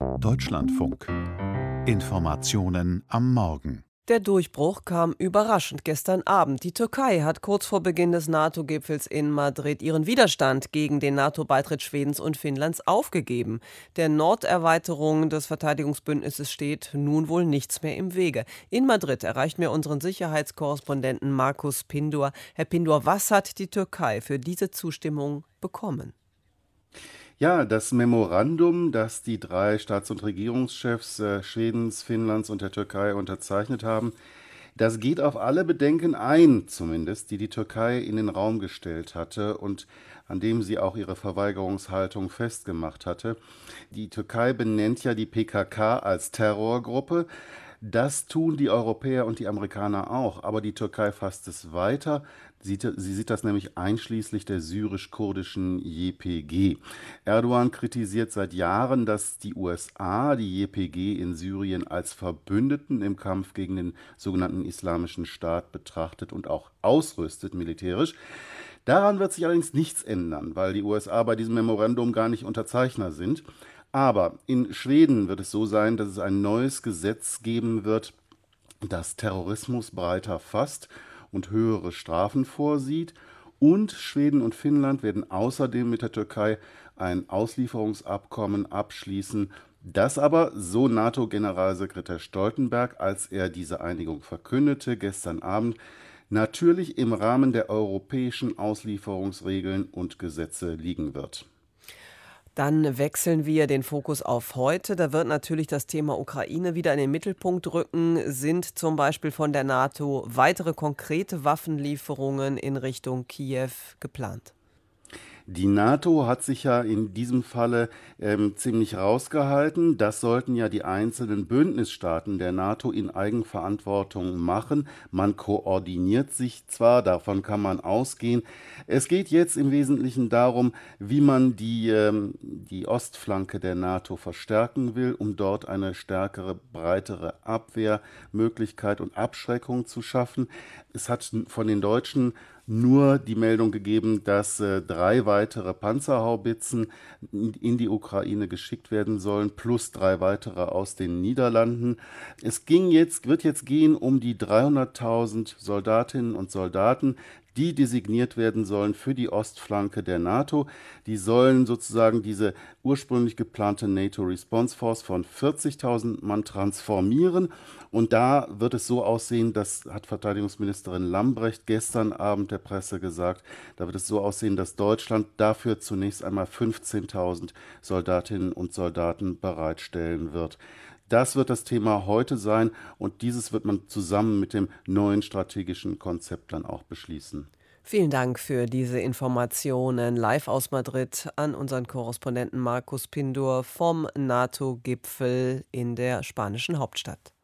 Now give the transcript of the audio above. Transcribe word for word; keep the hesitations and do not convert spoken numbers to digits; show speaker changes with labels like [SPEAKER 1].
[SPEAKER 1] Deutschlandfunk. Informationen am Morgen.
[SPEAKER 2] Der Durchbruch kam überraschend gestern Abend. Die Türkei hat kurz vor Beginn des NATO-Gipfels in Madrid ihren Widerstand gegen den NATO-Beitritt Schwedens und Finnlands aufgegeben. Der Norderweiterung des Verteidigungsbündnisses steht nun wohl nichts mehr im Wege. In Madrid erreicht mir unseren Sicherheitskorrespondenten Markus Pindur. Herr Pindur, was hat die Türkei für diese Zustimmung bekommen?
[SPEAKER 3] Ja, das Memorandum, das die drei Staats- und Regierungschefs äh, Schwedens, Finnlands und der Türkei unterzeichnet haben, das geht auf alle Bedenken ein, zumindest, die die Türkei in den Raum gestellt hatte und an dem sie auch ihre Verweigerungshaltung festgemacht hatte. Die Türkei benennt ja die P K K als Terrorgruppe. Das tun die Europäer und die Amerikaner auch, aber die Türkei fasst es weiter. Sie, sie sieht das nämlich einschließlich der syrisch-kurdischen J P G. Erdogan kritisiert seit Jahren, dass die U S A die J P G in Syrien als Verbündeten im Kampf gegen den sogenannten Islamischen Staat betrachtet und auch ausrüstet militärisch. Daran wird sich allerdings nichts ändern, weil die U S A bei diesem Memorandum gar nicht Unterzeichner sind. Aber in Schweden wird es so sein, dass es ein neues Gesetz geben wird, das Terrorismus breiter fasst und höhere Strafen vorsieht. Und Schweden und Finnland werden außerdem mit der Türkei ein Auslieferungsabkommen abschließen, das aber, so NATO-Generalsekretär Stoltenberg, als er diese Einigung verkündete gestern Abend, natürlich im Rahmen der europäischen Auslieferungsregeln und Gesetze liegen wird.
[SPEAKER 2] Dann wechseln wir den Fokus auf heute. Da wird natürlich das Thema Ukraine wieder in den Mittelpunkt rücken. Sind zum Beispiel von der NATO weitere konkrete Waffenlieferungen in Richtung Kiew geplant?
[SPEAKER 3] Die NATO hat sich ja in diesem Falle ähm, ziemlich rausgehalten. Das sollten ja die einzelnen Bündnisstaaten der NATO in Eigenverantwortung machen. Man koordiniert sich zwar, davon kann man ausgehen. Es geht jetzt im Wesentlichen darum, wie man die, ähm, die Ostflanke der NATO verstärken will, um dort eine stärkere, breitere Abwehrmöglichkeit und Abschreckung zu schaffen. Es hat von den Deutschen nur die Meldung gegeben, dass äh, drei weitere Panzerhaubitzen in, in die Ukraine geschickt werden sollen, plus drei weitere aus den Niederlanden. Es ging jetzt, wird jetzt gehen um die dreihunderttausend Soldatinnen und Soldaten, die designiert werden sollen für die Ostflanke der NATO. Die sollen sozusagen diese ursprünglich geplante NATO Response Force von vierzigtausend Mann transformieren. Und da wird es so aussehen, das hat Verteidigungsministerin Lambrecht gestern Abend der Presse gesagt, da wird es so aussehen, dass Deutschland dafür zunächst einmal fünfzehntausend Soldatinnen und Soldaten bereitstellen wird. Das wird das Thema heute sein und dieses wird man zusammen mit dem neuen strategischen Konzept dann auch beschließen.
[SPEAKER 2] Vielen Dank für diese Informationen live aus Madrid an unseren Korrespondenten Markus Pindur vom NATO-Gipfel in der spanischen Hauptstadt.